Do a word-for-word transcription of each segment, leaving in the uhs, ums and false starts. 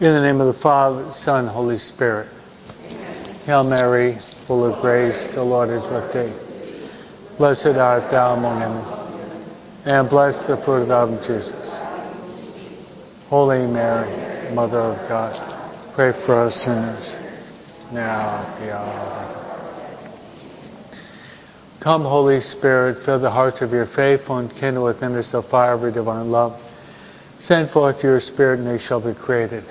In the name of the Father, Son, Holy Spirit. Amen. Hail Mary, full of grace, the Lord is with thee. Blessed art thou among women, and blessed the fruit of thy womb, Jesus. Holy Mary, Mother of God, pray for us sinners, now and at the hour of our death. Come, Holy Spirit, fill the hearts of your faithful and kindle within us the fire of your divine love. Send forth your Spirit, and they shall be created.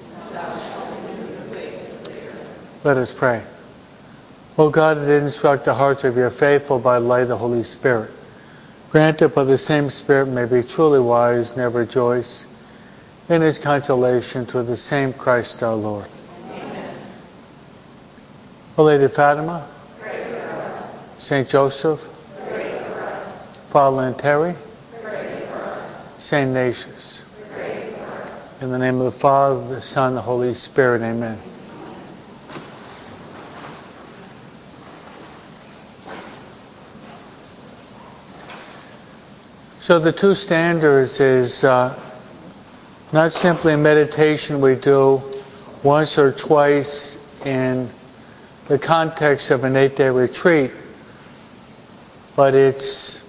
Let us pray. O God, that instruct the hearts of your faithful by the light of the Holy Spirit, grant that by the same Spirit may be truly wise and ever rejoice in his consolation through the same Christ our Lord. Amen. O Lady of Fatima, pray for us. Saint Joseph, pray for us. Father Lynn Terry, pray for us. Saint Ignatius, pray for us. In the name of the Father, the Son, and the Holy Spirit, amen. So the two standards is uh, not simply a meditation we do once or twice in the context of an eight-day retreat, but it's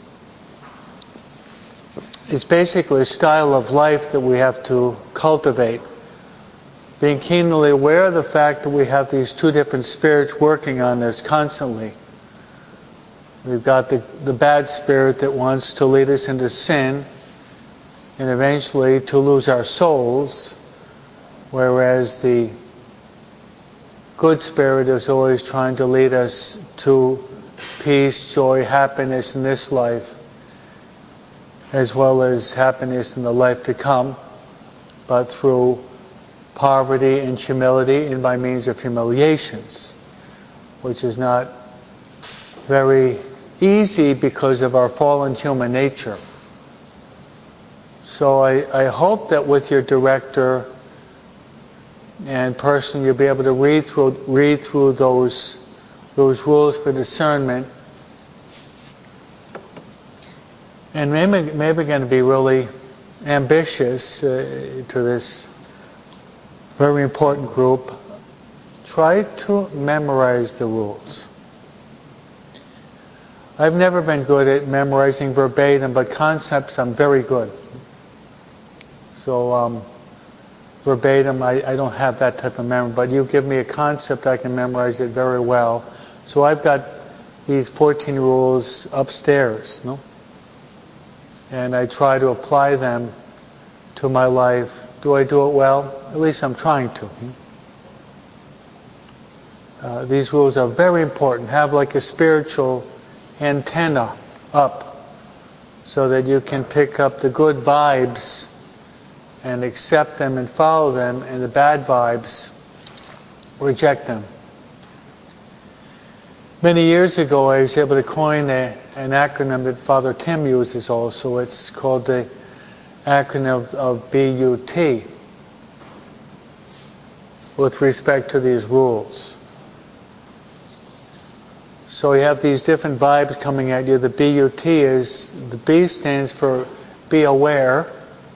it's basically a style of life that we have to cultivate. Being keenly aware of the fact that we have these two different spirits working on us constantly. We've got the, the bad spirit that wants to lead us into sin and eventually to lose our souls, whereas the good spirit is always trying to lead us to peace, joy, happiness in this life, as well as happiness in the life to come, but through poverty and humility and by means of humiliations, which is not very easy because of our fallen human nature. So I, I hope that with your director and person you'll be able to read through read through those those rules for discernment, and maybe maybe going to be really ambitious uh, to this very important group. Try to memorize the rules. I've never been good at memorizing verbatim, but concepts I'm very good. So um, verbatim, I, I don't have that type of memory, but you give me a concept, I can memorize it very well. So I've got these fourteen rules upstairs, no? And I try to apply them to my life. Do I do it well? At least I'm trying to. Uh, these rules are very important. Have like a spiritual antenna up so that you can pick up the good vibes and accept them and follow them, and the bad vibes, reject them. Many years ago I was able to coin a, an acronym that Father Tim uses also. It's called the acronym of B U T with respect to these rules. So you have these different vibes coming at you. The B U T is, the B stands for be aware.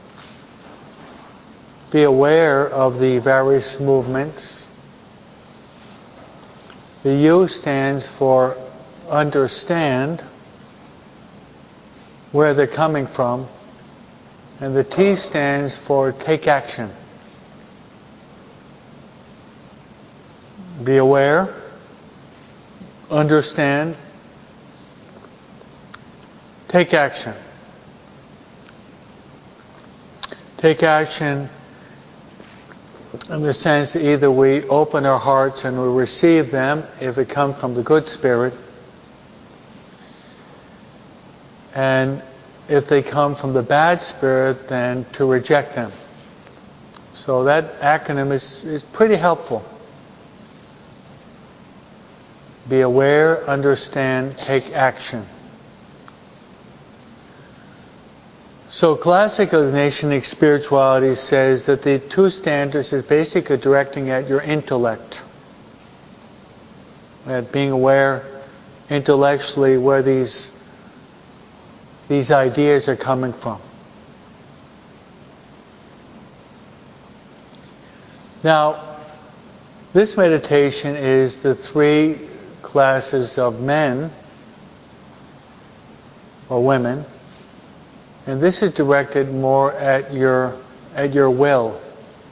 Be aware of the various movements. The U stands for understand where they're coming from. And the T stands for take action. Be aware. Understand, take action. Take action in the sense that either we open our hearts and we receive them if it comes from the good spirit, and if they come from the bad spirit, then to reject them. So that acronym is, is pretty helpful. Be aware, understand, take action. So classical Ignatian spirituality says that the two standards is basically directing at your intellect. At being aware intellectually where these these ideas are coming from. Now, this meditation is the three classes of men or women, and this is directed more at your at your will.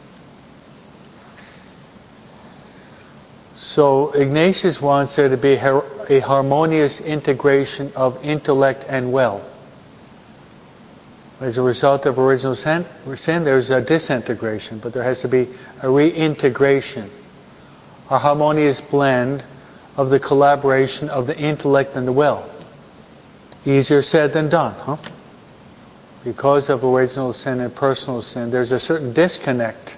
So Ignatius wants there to be a harmonious integration of intellect and will. As a result of original sin, there's a disintegration, but there has to be a reintegration, a harmonious blend of the collaboration of the intellect and the will. Easier said than done, huh? Because of original sin and personal sin, there's a certain disconnect.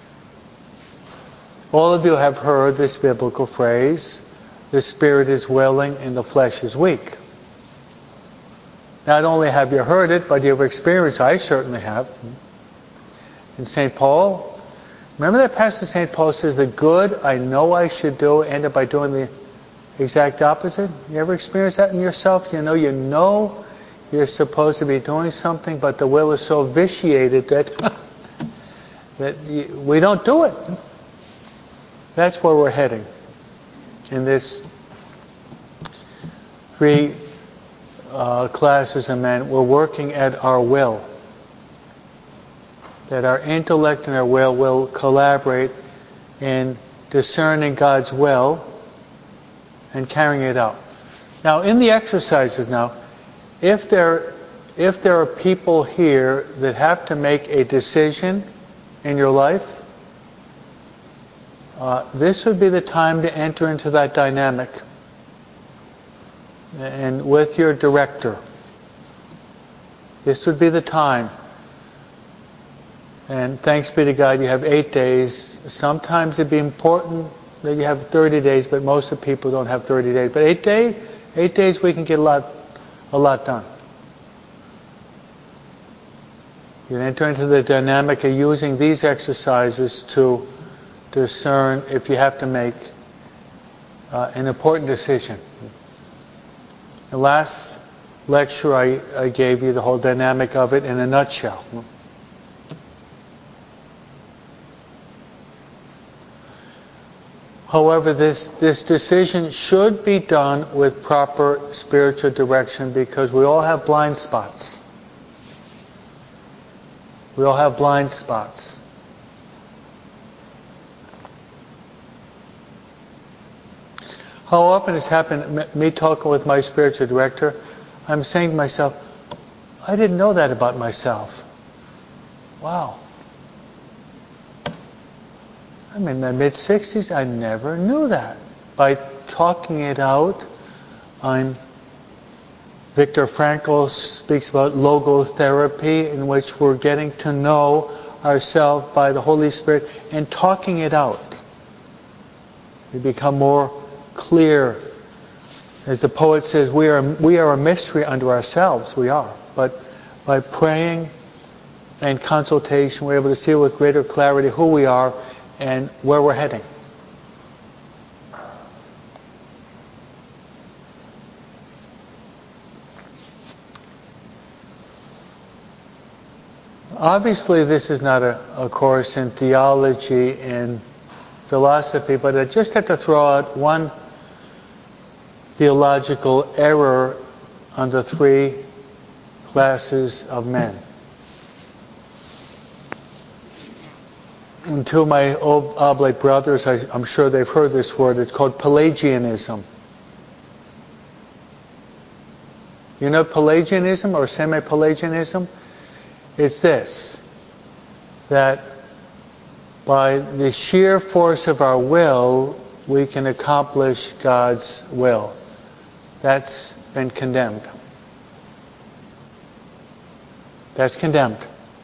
All of you have heard this biblical phrase, the spirit is willing and the flesh is weak. Not only have you heard it, but you've experienced it. I certainly have. In Saint Paul, remember that passage Saint Paul says, the good I know I should do, end up by doing the exact opposite? You ever experienced that in yourself? You know, you know you're supposed to be doing something, but the will is so vitiated that, that you, we don't do it. That's where we're heading in this three uh, classes of men. We're working at our will. That our intellect and our will will collaborate in discerning God's will and carrying it out. Now, in the exercises now, if there, if there are people here that have to make a decision in your life, uh, this would be the time to enter into that dynamic. And with your director, this would be the time. And thanks be to God, you have eight days. Sometimes it'd be important that you have thirty days, but most of the people don't have thirty days. But eight days, eight days we can get a lot, a lot done. You enter into the dynamic of using these exercises to discern if you have to make uh, an important decision. The last lecture I, I gave you the whole dynamic of it in a nutshell. However, this, this decision should be done with proper spiritual direction because we all have blind spots. We all have blind spots. How often has happened, me talking with my spiritual director, I'm saying to myself, I didn't know that about myself. Wow. I'm in my mid-sixties, I never knew that. By talking it out, I'm, Viktor Frankl speaks about logotherapy, in which we're getting to know ourselves by the Holy Spirit and talking it out. We become more clear. As the poet says, we are we are a mystery unto ourselves. We are. But by praying and consultation, we're able to see with greater clarity who we are and where we're heading. Obviously, this is not a, a course in theology and philosophy, but I just have to throw out one theological error on the three classes of men. And two of my old oblate brothers, I, I'm sure they've heard this word, it's called Pelagianism. You know Pelagianism or semi-Pelagianism? It's this, that by the sheer force of our will, we can accomplish God's will. That's been condemned. That's condemned.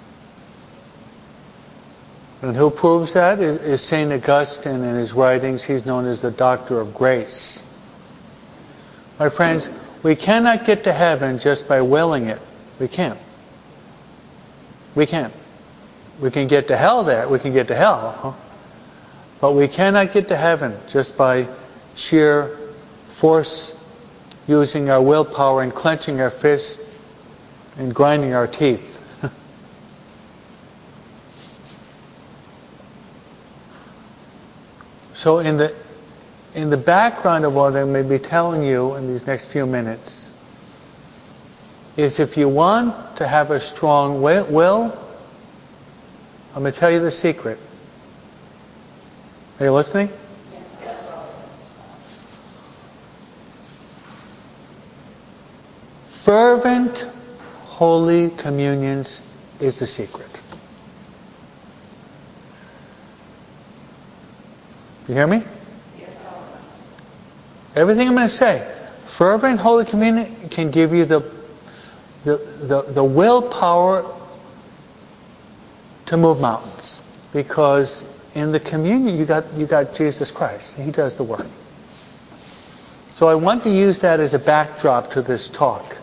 And who proves that is, is Saint Augustine in his writings. He's known as the Doctor of Grace. My friends, we cannot get to heaven just by willing it. We can't. We can't. We can get to hell there. We can get to hell. Huh? But we cannot get to heaven just by sheer force, using our willpower and clenching our fists and grinding our teeth. So in the in the background of what I may be telling you in these next few minutes is if you want to have a strong will, I'm going to tell you the secret. Are you listening? Fervent Holy Communions is the secret. You hear me? Everything I'm going to say, fervent Holy Communion can give you the the, the, the willpower to move mountains. Because in the communion you got you got Jesus Christ. He does the work. So I want to use that as a backdrop to this talk.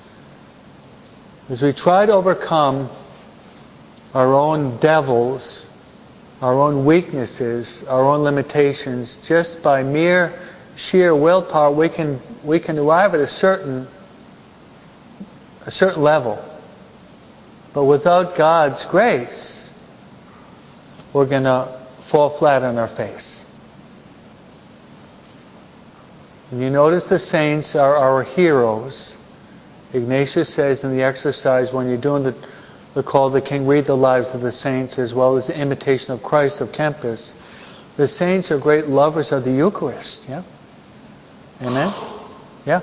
As we try to overcome our own devils, our own weaknesses, our own limitations, just by mere sheer willpower, we can we can arrive at a certain a certain level. But without God's grace, we're going to fall flat on our face. And you notice the saints are our heroes. Ignatius says in the exercise, when you're doing the, the call of the King, read the lives of the saints as well as the imitation of Christ of Kempis. The saints are great lovers of the Eucharist. Yeah? Amen? Yeah?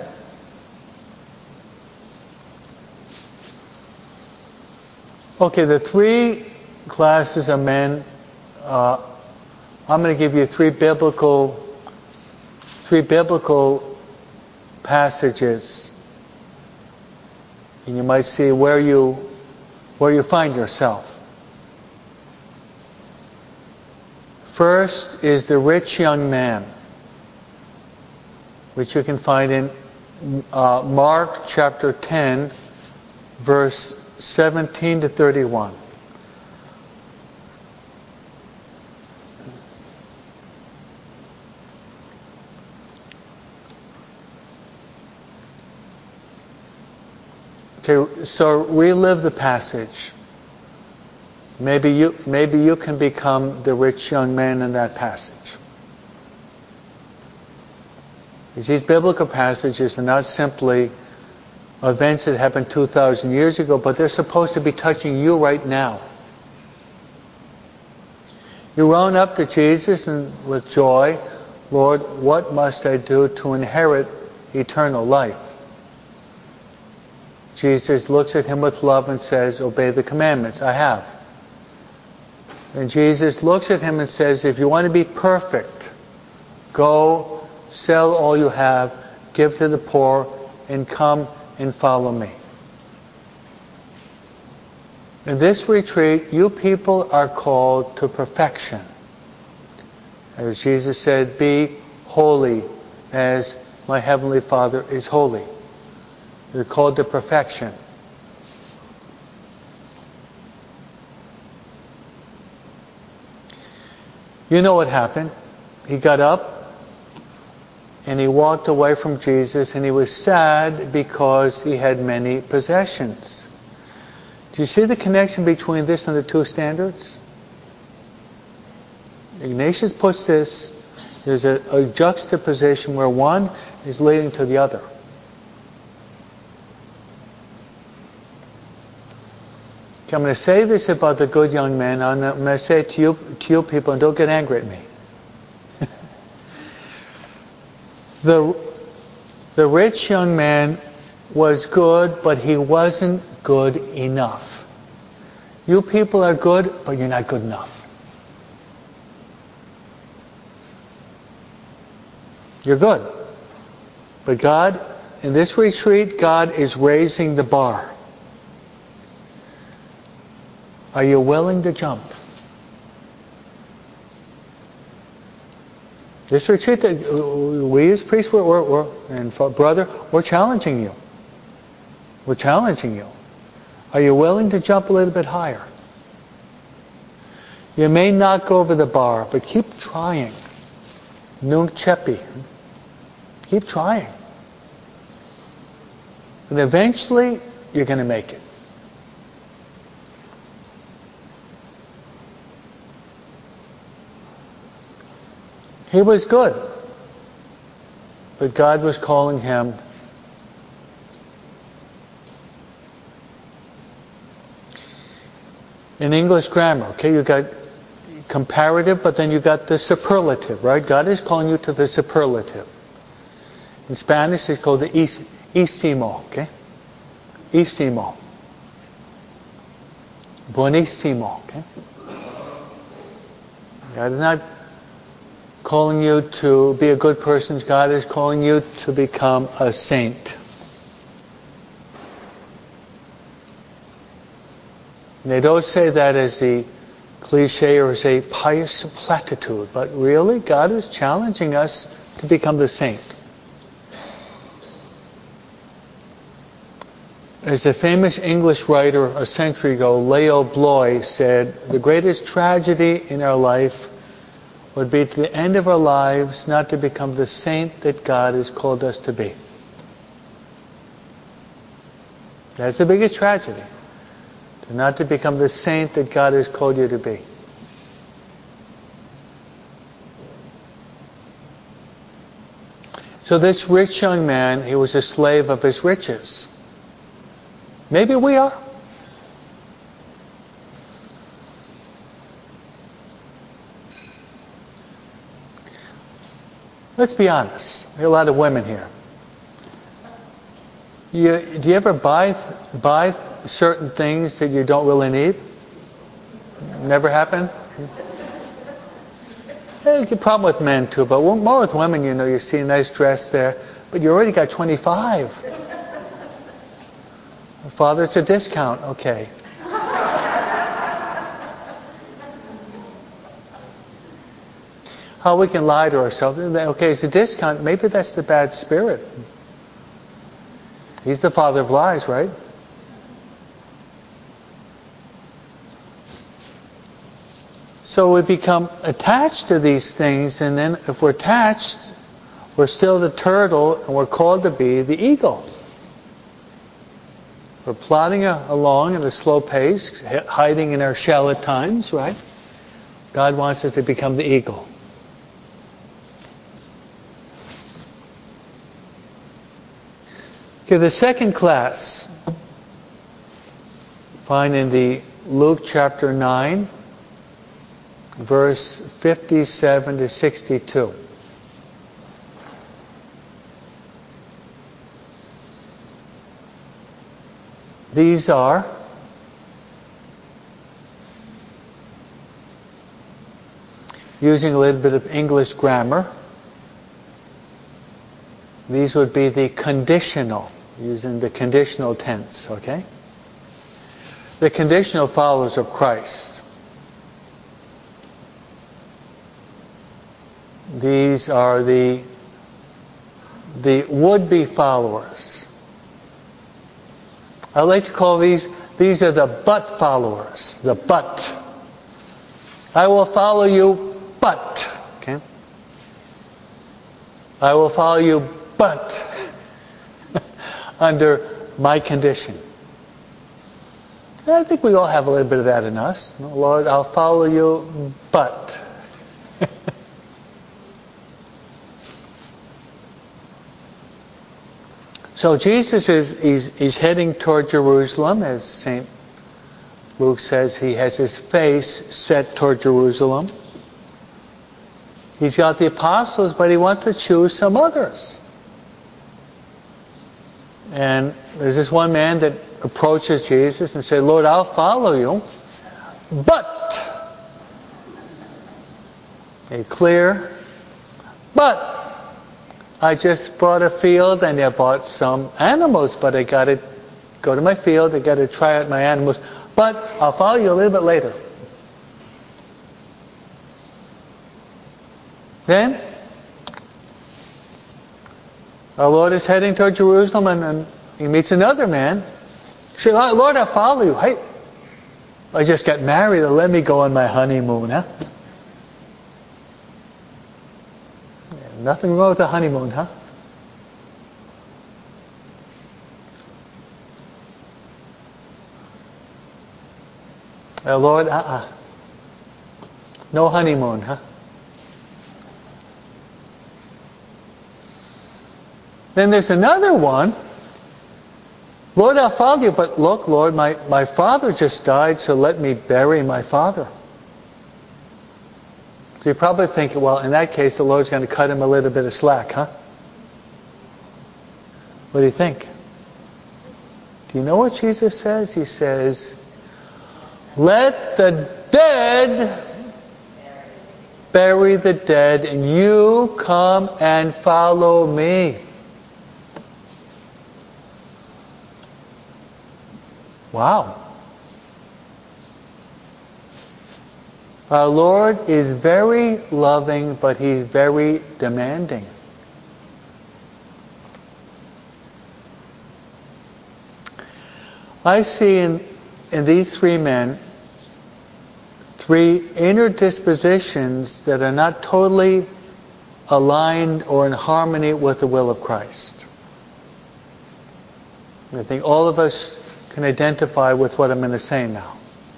Okay, the three classes of men, uh, I'm going to give you three biblical, three biblical passages, and you might see where you, where you find yourself. First is the rich young man, which you can find in uh, Mark chapter ten, verse seventeen to thirty-one. Okay, so relive the passage. Maybe you maybe you can become the rich young man in that passage. These biblical passages are not simply events that happened two thousand years ago, but they're supposed to be touching you right now. You run up to Jesus and with joy, Lord, what must I do to inherit eternal life? Jesus looks at him with love and says, obey the commandments. I have. And Jesus looks at him and says, if you want to be perfect, go sell all you have, give to the poor, and come and follow me. In this retreat, you people are called to perfection. As Jesus said, be holy as my heavenly Father is holy. You're called to perfection. You know what happened. He got up and he walked away from Jesus, and he was sad because he had many possessions. Do you see the connection between this and the two standards? Ignatius puts this, there's a, a juxtaposition where one is leading to the other. Okay, I'm going to say this about the good young man. I'm going to say it to you, to you people, and don't get angry at me. the, the rich young man was good, but he wasn't good enough. You people are good, but you're not good enough. You're good. But God, in this retreat, God is raising the bar. Are you willing to jump? This retreat, we as priests, we're, we're, we're, and brother, we're challenging you. We're challenging you. Are you willing to jump a little bit higher? You may not go over the bar, but keep trying. Nunc cepi. Keep trying. And eventually, you're going to make it. He was good. But God was calling him in English grammar, okay, you got comparative, but then you got the superlative, right? God is calling you to the superlative. In Spanish, it's called the istimo, okay? Istimo. Buenísimo, okay? God is not calling you to be a good person. God is calling you to become a saint. They don't say that as the cliche or as a pious platitude, but really, God is challenging us to become the saint. As a famous English writer a century ago, Leo Bloy, said, the greatest tragedy in our life would be to the end of our lives not to become the saint that God has called us to be. That's the biggest tragedy. To not to become the saint that God has called you to be. So this rich young man, he was a slave of his riches. Maybe we are. Let's be honest. There are a lot of women here. You, do you ever buy buy certain things that you don't really need? Never happened? There's a problem with men too, but more with women, you know, you see a nice dress there, but you already got twenty-five. Father, it's a discount. Okay. How we can lie to ourselves. Okay, it's a discount. Maybe that's the bad spirit. He's the father of lies, right? So we become attached to these things, and then if we're attached, we're still the turtle, and we're called to be the eagle. We're plodding along at a slow pace, hiding in our shell at times, right? God wants us to become the eagle. Okay, the second class, find in the Luke chapter nine, verse fifty-seven to sixty-two. These are using a little bit of English grammar. These would be the conditional, using the conditional tense, okay? The conditional followers of Christ. These are the the would-be followers. I like to call these, these are the but followers. The but. I will follow you, but. Okay? I will follow you, but under my condition. I think we all have a little bit of that in us. Lord, I'll follow you, but. So Jesus is he's, he's heading toward Jerusalem, as Saint Luke says. He has his face set toward Jerusalem. He's got the apostles, but he wants to choose some others. And there's this one man that approaches Jesus and says, Lord, I'll follow you, but, a clear, but, I just bought a field and I bought some animals, but I got to go to my field, I got to try out my animals, but I'll follow you a little bit later. Then, our Lord is heading toward Jerusalem, and, and he meets another man. He says, Lord, I'll follow you. Hey, I just got married, let me go on my honeymoon, huh? Nothing wrong with the honeymoon, huh? Uh, Lord, uh-uh. No honeymoon, huh? Then there's another one. Lord, I'll follow you, but look, Lord, my, my father just died, so let me bury my father. So you're probably thinking, well, in that case, the Lord's going to cut him a little bit of slack, huh? What do you think? Do you know what Jesus says? He says, let the dead bury the dead, and you come and follow me. Wow. Our Lord is very loving, but He's very demanding. I see in, in these three men three inner dispositions that are not totally aligned or in harmony with the will of Christ. I think all of us can identify with what I'm going to say now.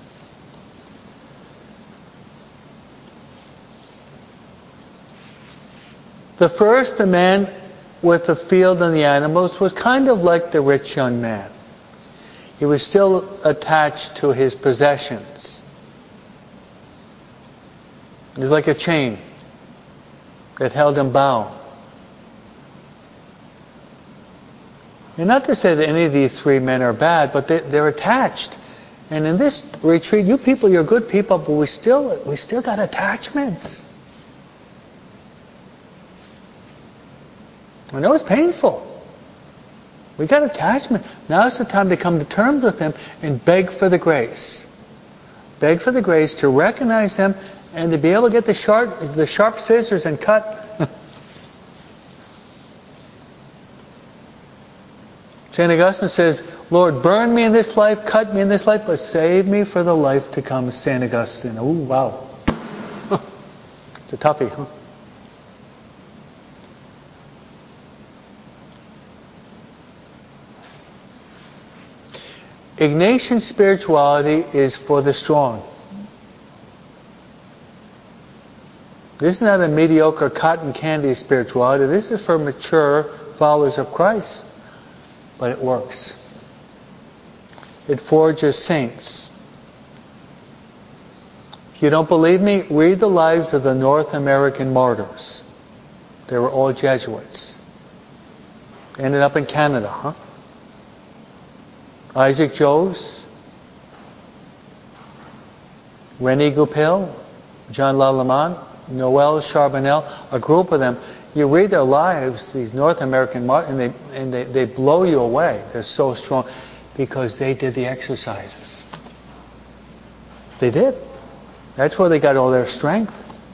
The first, the man with the field and the animals, was kind of like the rich young man. He was still attached to his possessions. It was like a chain that held him bound. And not to say that any of these three men are bad, but they, they're attached. And in this retreat, you people, you're good people, but we still we still got attachments. I know it's painful. We got attachment. Now's the time to come to terms with them and beg for the grace. Beg for the grace to recognize them and to be able to get the sharp, the sharp scissors and cut. Saint Augustine says, Lord, burn me in this life, cut me in this life, but save me for the life to come. Saint Augustine. Ooh, wow. It's a toughie, huh? Ignatian spirituality is for the strong. This is not a mediocre cotton candy spirituality. This is for mature followers of Christ. But it works. It forges saints. If you don't believe me, read the lives of the North American martyrs. They were all Jesuits. Ended up in Canada, huh? Isaac Jogues, René Goupil, John Lallemand, Noel Charbonnel, a group of them. You read their lives, these North American martyrs, and, they, and they, they blow you away. They're so strong because they did the exercises. They did. That's where they got all their strength.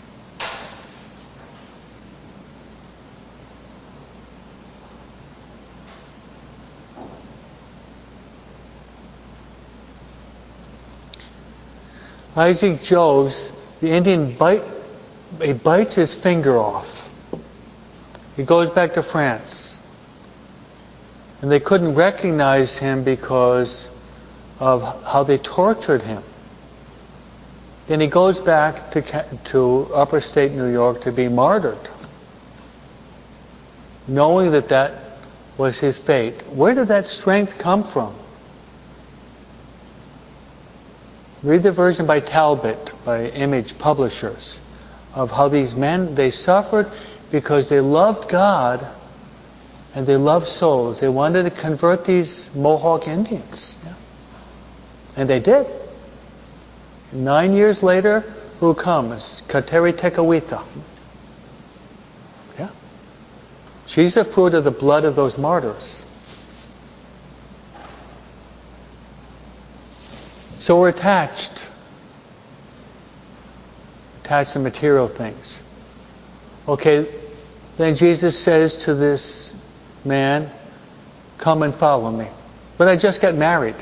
Isaac Jogues, the Indian bite, he bites his finger off. He goes back to France. And they couldn't recognize him because of how they tortured him. Then he goes back to, to upper state New York to be martyred, knowing that that was his fate. Where did that strength come from? Read the version by Talbot, by Image Publishers, of how these men, they suffered because they loved God and they loved souls. They wanted to convert these Mohawk Indians. Yeah. And they did. Nine years later, who comes? Kateri Tekakwitha. Yeah. She's a fruit of the blood of those martyrs. So we're attached. Attached to material things. Okay, then Jesus says to this man, come and follow me. But I just got married.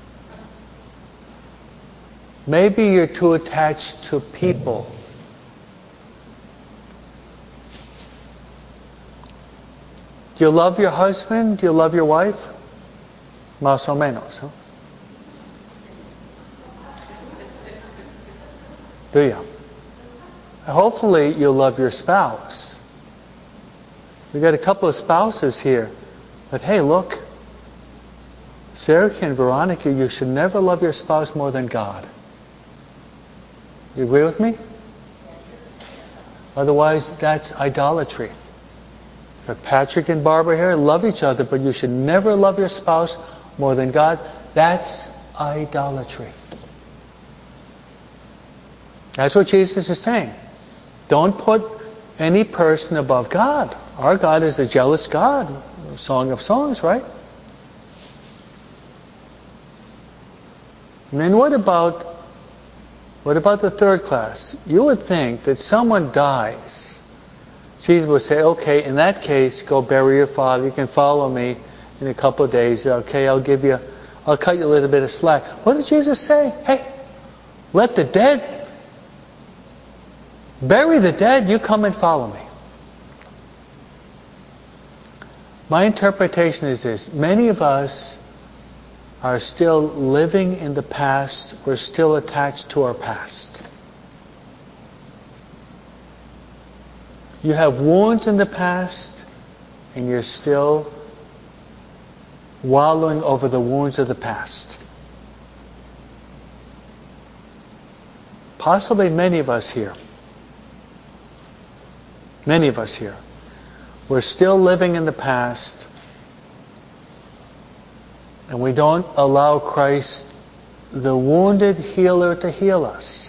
Maybe you're too attached to people. Do you love your husband? Do you love your wife? Más o menos, huh? Do you? Hopefully you'll love your spouse. We got a couple of spouses here. But hey, look, Sarah and Veronica, you should never love your spouse more than God. You agree with me? Otherwise, that's idolatry. But Patrick and Barbara here love each other, but you should never love your spouse more than God. That's idolatry. That's what Jesus is saying. Don't put any person above God. Our God is a jealous God. Song of Songs, right? And then what about what about the third class? You would think that someone dies. Jesus would say, okay, in that case, go bury your father. You can follow me in a couple of days. Okay, I'll give you, I'll cut you a little bit of slack. What did Jesus say? Hey, let the dead, bury the dead, you come and follow me. My interpretation is this. Many of us are still living in the past. We're still attached to our past. You have wounds in the past, and you're still wallowing over the wounds of the past. Possibly many of us here. Many of us here. We're still living in the past, and we don't allow Christ, the wounded healer, to heal us.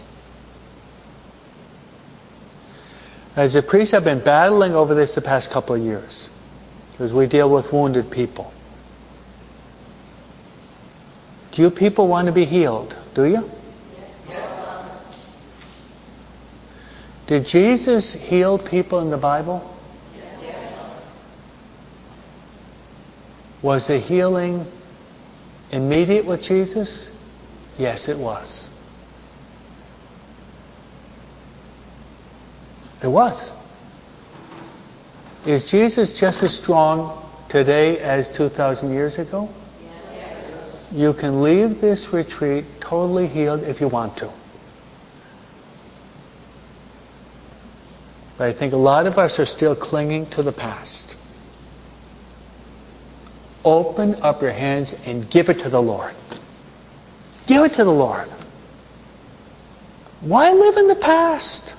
As a priest, I've been battling over this the past couple of years, because we deal with wounded people. Do you people want to be healed? Do you? Yes. Did Jesus heal people in the Bible? Was the healing immediate with Jesus? Yes, it was. It was. Is Jesus just as strong today as two thousand years ago? Yes. You can leave this retreat totally healed if you want to. But I think a lot of us are still clinging to the past. Open up your hands and give it to the Lord. Give it to the Lord. Why live in the past?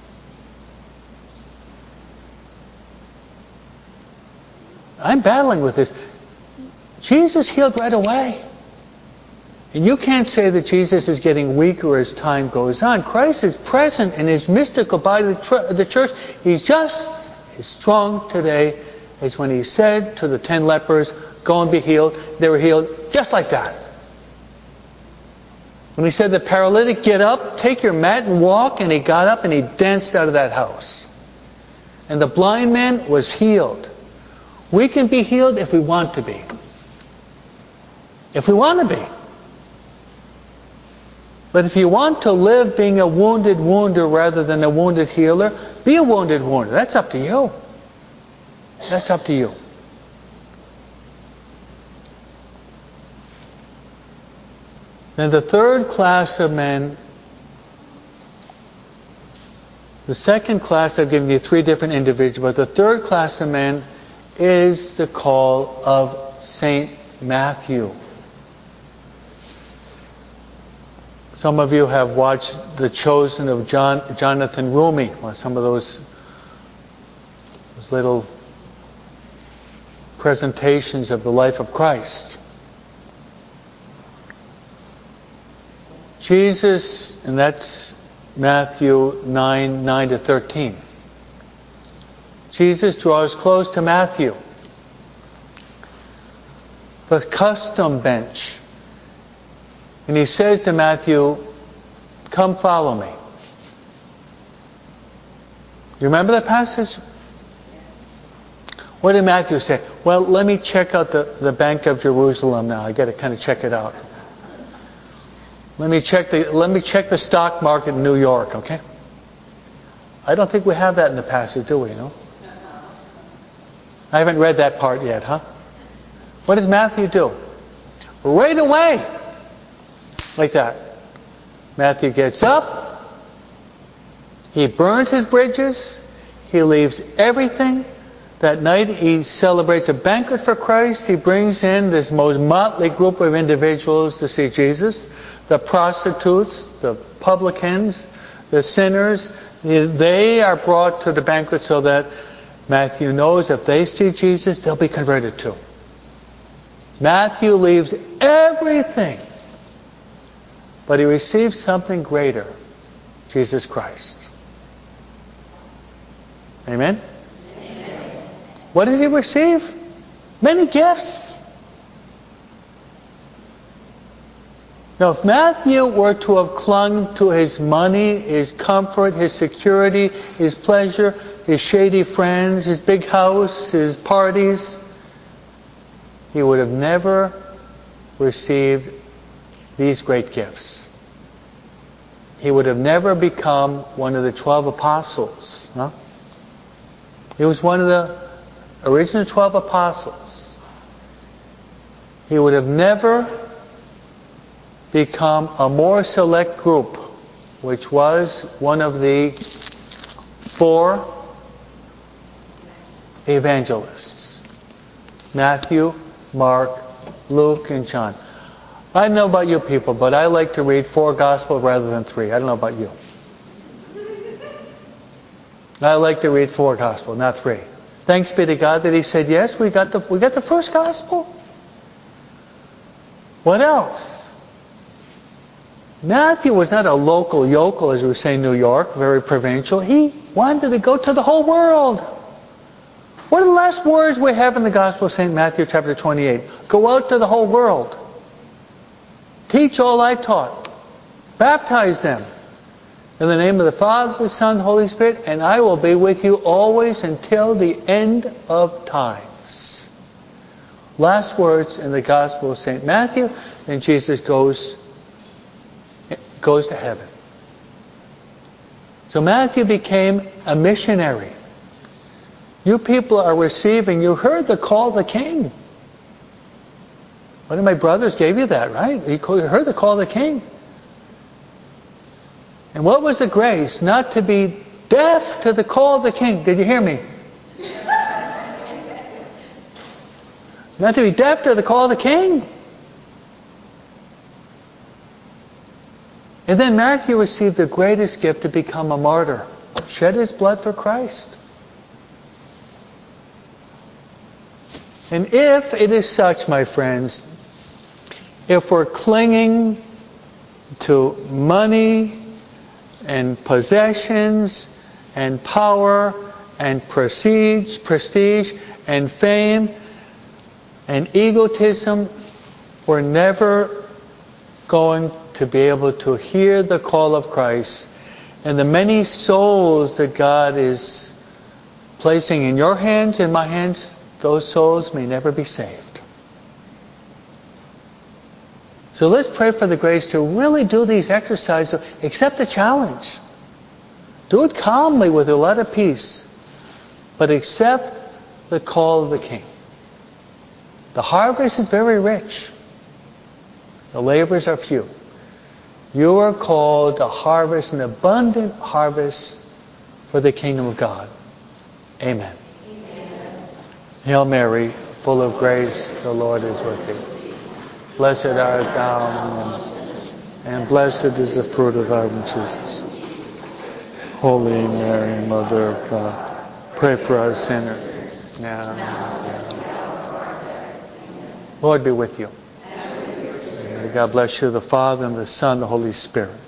I'm battling with this. Jesus healed right away. And you can't say that Jesus is getting weaker as time goes on. Christ is present in His mystical body, the church. He's just as strong today as when He said to the ten lepers, go and be healed. They were healed just like that. When He said to the paralytic, get up, take your mat and walk, and he got up and he danced out of that house. And the blind man was healed. We can be healed if we want to be. If we want to be. But if you want to live being a wounded wounder rather than a wounded healer, be a wounded wounder. That's up to you. That's up to you. Then the third class of men, the second class, I've given you three different individuals, but the third class of men is the call of Saint Matthew. Some of you have watched The Chosen of John, Jonathan Rumi, or some of those, those little presentations of the life of Christ. Jesus, and that's Matthew nine, nine to thirteen. Jesus draws close to Matthew. The custom bench. And He says to Matthew, come follow me. You remember that passage? What did Matthew say? Well, let me check out the, the Bank of Jerusalem now. I got to kind of check it out. Let me check the let me check the stock market in New York, okay? I don't think we have that in the passage, do we? No? I haven't read that part yet, huh? What does Matthew do? Right away! Like that. Matthew gets up. He burns his bridges. He leaves everything. That night he celebrates a banquet for Christ. He brings in this most motley group of individuals to see Jesus. The prostitutes, the publicans, the sinners. They are brought to the banquet so that Matthew knows if they see Jesus, they'll be converted too. Matthew leaves everything, but he receives something greater, Jesus Christ. Amen? Amen. What did he receive? Many gifts. Now, if Matthew were to have clung to his money, his comfort, his security, his pleasure, his shady friends, his big house, his parties, he would have never received these great gifts. He would have never become one of the twelve apostles. Huh? He was one of the original twelve apostles. He would have never become a more select group, which was one of the four evangelists. Matthew, Mark, Luke, and John. I don't know about you people, but I like to read four Gospels rather than three. I don't know about you. I like to read four Gospels, not three. Thanks be to God that He said, yes, we got the we got the first Gospel. What else? Matthew was not a local yokel, as we say in New York, very provincial. He wanted to go to the whole world. What are the last words we have in the Gospel of Saint Matthew chapter twenty-eight? Go out to the whole world. Teach all I taught. Baptize them in the name of the Father, the Son, the Holy Spirit, and I will be with you always until the end of times. Last words in the Gospel of Saint Matthew, and Jesus goes, goes to heaven. So Matthew became a missionary. You people are receiving, you heard the call of the King. One of my brothers gave you that, right? He heard the call of the King. And what was the grace? Not to be deaf to the call of the King. Did you hear me? Not to be deaf to the call of the King. And then Matthew received the greatest gift to become a martyr. Shed his blood for Christ. And if it is such, my friends, if we're clinging to money and possessions and power and prestige, prestige and fame and egotism, we're never going to be able to hear the call of Christ and the many souls that God is placing in your hands, in my hands. Those souls may never be saved. So let's pray for the grace to really do these exercises. Accept the challenge. Do it calmly with a lot of peace. But accept the call of the King. The harvest is very rich. The laborers are few. You are called to harvest an abundant harvest for the kingdom of God. Amen. Hail Mary, full of grace, the Lord is with thee. Blessed art thou among women, and blessed is the fruit of thy womb, Jesus. Holy Mary, Mother of God, pray for us sinners, now and at the hour of our death. Lord be with you. May God bless you, the Father, and the Son, and the Holy Spirit.